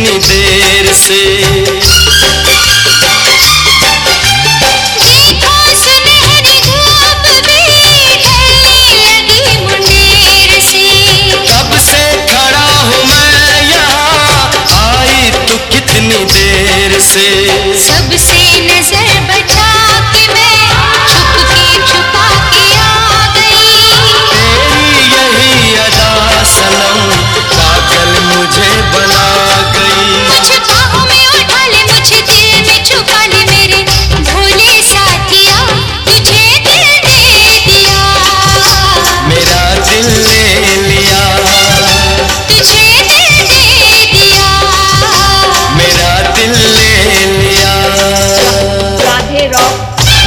कितनी देर से। कब से खड़ा हूँ मैं यहाँ, आई तू कितनी देर से। सबसे नजर बचा के मैं छुपा के आ गई। तेरी यही अदा सनम पागल मुझे बना गई। मुझे बाहों में उठा ले, मुझे दिल में छुपा ले, मेरे भोले साथिया तुझे दिल दे दिया। मेरा दिल ले लिया, तुझे दिल दे दिया। मेरा दिल ले लिया। राधे रॉक।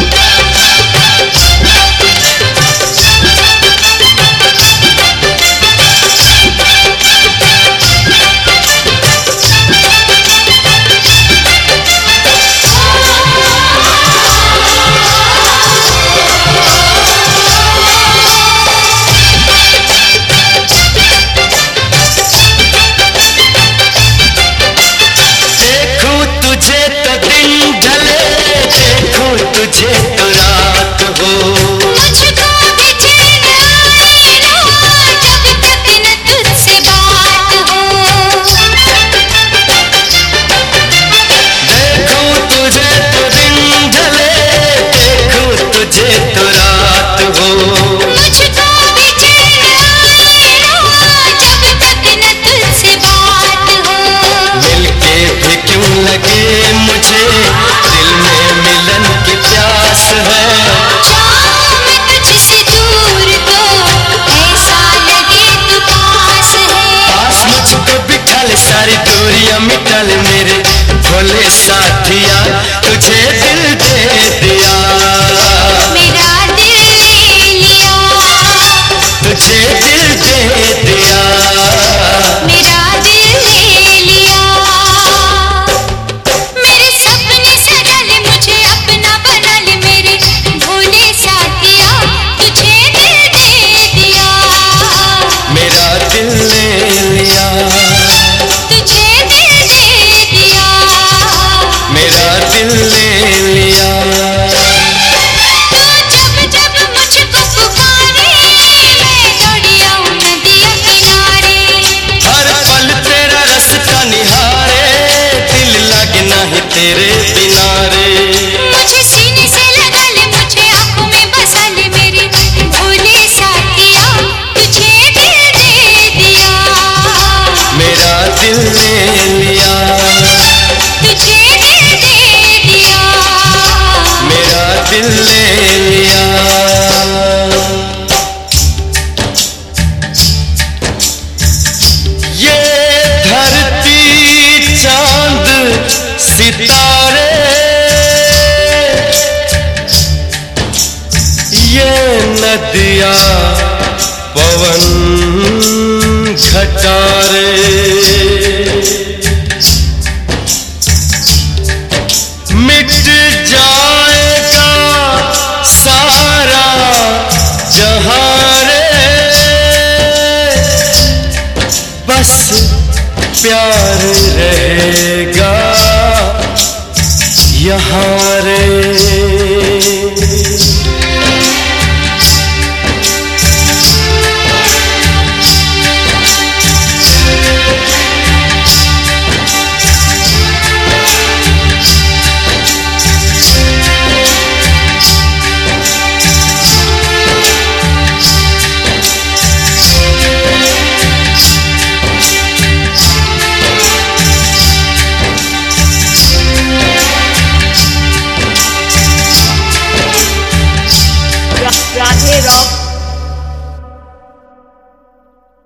देखूं तुझे तो दिन ढले, देखूं तुझे तो रात हो। मुझको भी चैन आए ना जब तक न तुझसे बात हो। देखूं तुझे तो दिन ढले, देखूं तुझे तो रात हो। मुझको भी चैन आए ना जब तक न तुझसे बात हो। मिलके भी क्यों लगे मुझे, दिल में मिलन की प्यास है। जाऊं मैं तुझसे दूर तो ऐसा लगे तू पास है। पास मुझको बिठा ले, सारी दूरियां मिटा ले, मेरे भोले साथिया तुझे दिल दे दिया। मेरा दिल ले लिया, तुझे दिल दे दिया। मेरा दिल ले लिया। मेरे सपने सजा ले, मुझे अपना बना ले, मेरे भोले साथिया तुझे दिल दे दिया। मेरा दिल ले लिया, तुझे दिल दे दिया। मेरा दिल ले लिया। तू जब जब मुझको पुकारे, मैं दौड़ी आऊं नदिया किनारे। हर पल तेरा रास्ता निहारे, दिल लगना है तेरे बिना रे। मुझे सीने से लगा ले, मुझे आंखों में बसा ले, मेरे भोले साथिया तुझे दिल दे दिया। मेरा दिल ले लिया, तुझे दिल दे दिया। मेरा दिल ले लिया। ये धरती चांद सितारे, ये नदियाँ पवन घटारे, मिट जाएगा सारा जहां रे, बस प्यार रहेगा यहाँ रे। राधे रॉक।